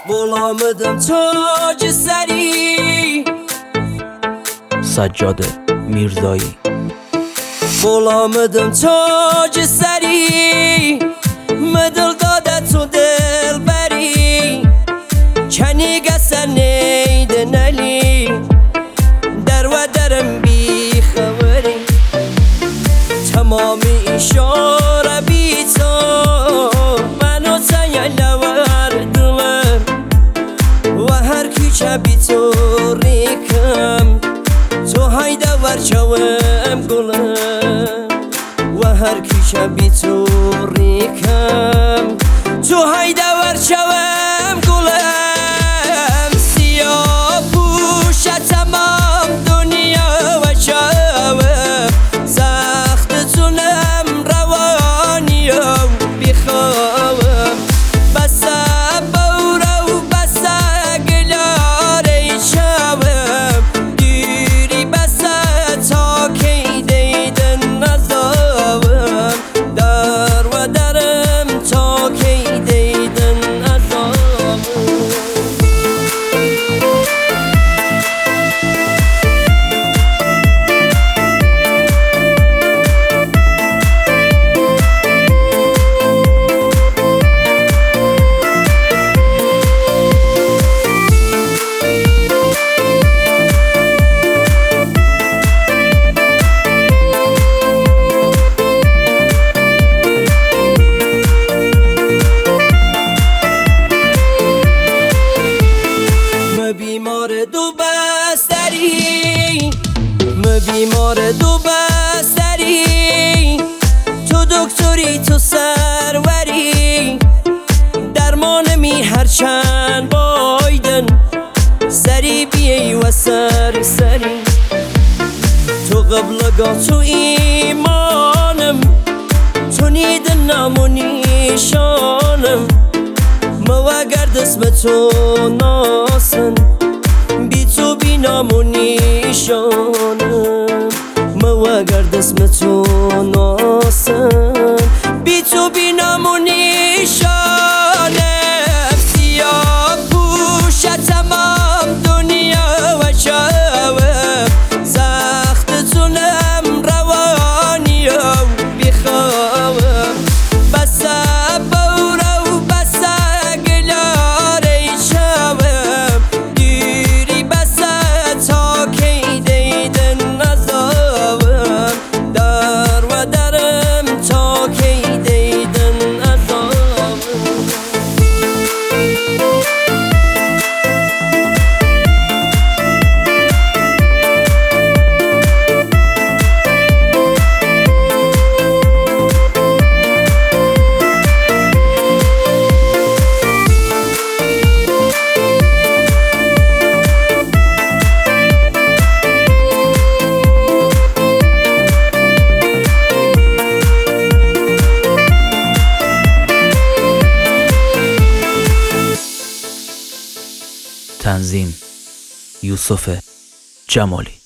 bulamadım tac seri. سجاد میرزایی. bulamadım tac seri. مدل داده تو دل بری. کنی گسن نیده نلی. در و درم بی خبری. تمامی اشاره بی تو منو تیلور دلم. و هر کوچه بی تو ریکم. تو hayda var çavım gülüm. و هر کوچه بی تو ریکم. تو hayda var çavım gülüm. سیاه پوشه تمام دنیا و چاوم. سخت تونم روانیم بخوام. بسه بوره و بسه گلاره چاوم. دیری بسه تا کی دیدن نزاوم. در و درم تا کی دیدن نزاوم. بیمار دو بستری. بیمار دو بستری. تو دکتری تو سروری. درمان می هر چند بایدن. سری بیایی و سری. تو قبلگاه تو ایمانم. تو نیدن نام و نیشانم. مواگرد اسم تو ناسن. بی تو بی نام و نیشانم. مواگرد اسم تو ناسن. بی تو بی نام و نیشانم. سیاه پوشه تمام دنیا و چاوم. سخت تونم روانیم بخوام. بسه بوره و بسه گلاره چاوم. دیری بسه تا کی دیدن نزاوم. در و درم تا کی دیدن نزاوم. تنظیم یوسف جمالی.